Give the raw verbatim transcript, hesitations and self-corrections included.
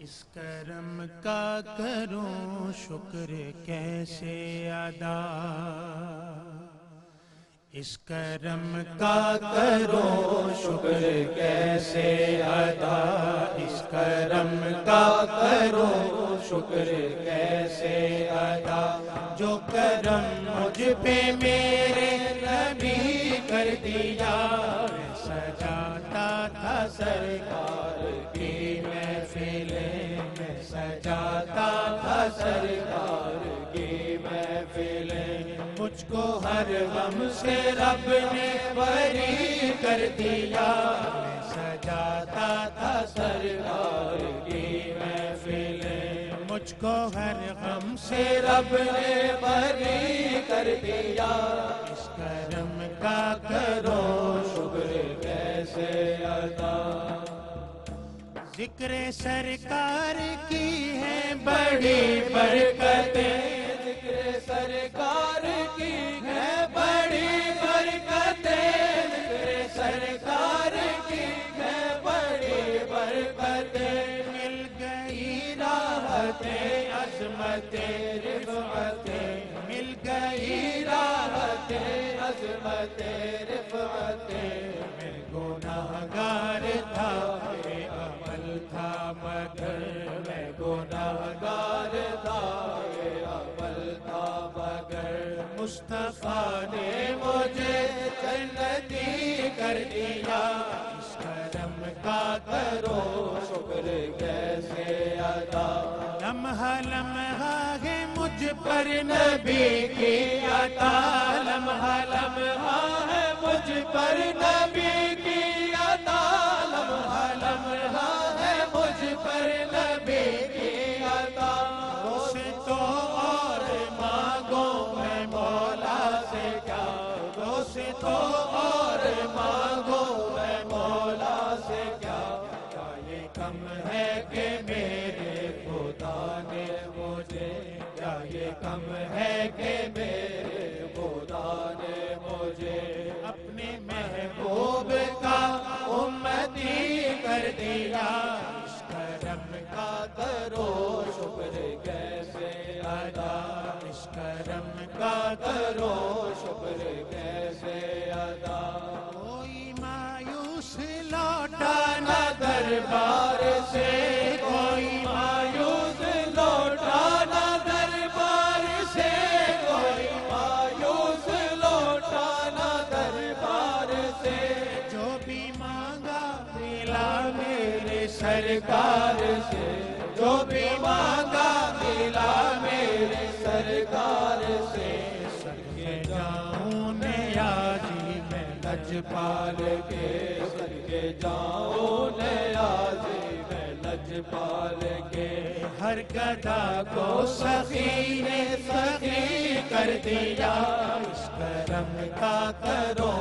اس کرم کا کروں شکر کیسے ادا، اس کرم کا کروں شکر کیسے ادا، اس کرم کا کروں شکر کیسے ادا، جو کرم مجھ پہ میرے نبی کر دیا، میں سجاتا تھا سرکار کی محفلیں، میں سجاتا تھا سرکار کی محفلیں، مجھ کو ہر غم سے رب نے بری کر دیا، میں سجاتا تھا سرکار کی محفلیں، مجھ کو ہر غم سے رب نے بری کر دیا، اس کرم کا کرو شکر کیسے ادا۔ ذکر سرکار کی ہے بڑی برکتیں، ذکر سرکار کی ہے بڑی برکتیں، ذکر سرکار کی ہے بڑی برکتیں، مل گئی راحتیں عظمتیں رفعتیں، مل گئی راحتیں عظمتیں رفعتیں، میں گناہ گار تھا بے عمل تھا مگر، میں گناہ گار تھا بے عمل تھا مگر، مصطفیٰ نے مجھے جنتی کر دیا، اس کرم کا کرو شکر کیسے ادا، لمحہ لمحہ ہے مجھ پر نبی کی عطا، لمحہ لمحہ ہے مجھ پر نبی کی عطا، لمحہ لمحہ ہے مجھ پر نبی کی عطا، اس تو اور مانگو میں مولا سے کیا، اس تو اور مانگو میں مولا سے کیا، کیا یہ کم ہے کہ میرے خدا نے مجھے، کیا یہ کم ہے کہ میرے خدا نے مجھے اپنے محبوب کا امتی کر دیا، اس کرم کا کرو شکر کیسے ادا، اس کرم کا کرو شکر کیسے ادا، کوئی مایوس لوٹا نہ دربار سے، کوئی مایوس لوٹا نہ دربار سے، کوئی مایوس لوٹا نہ دربار سے، جو بھی مانگا ملا میرے سرکار سے، جو بھی مانگا ملا میرے سرکار سے، صدقے جاؤں نیازی میں لجپال کے، صدقے جاؤں نیازی میں لجپال کے، ہر گدھا کو سخی نے سخی کر دیا، اس کرم کا کرو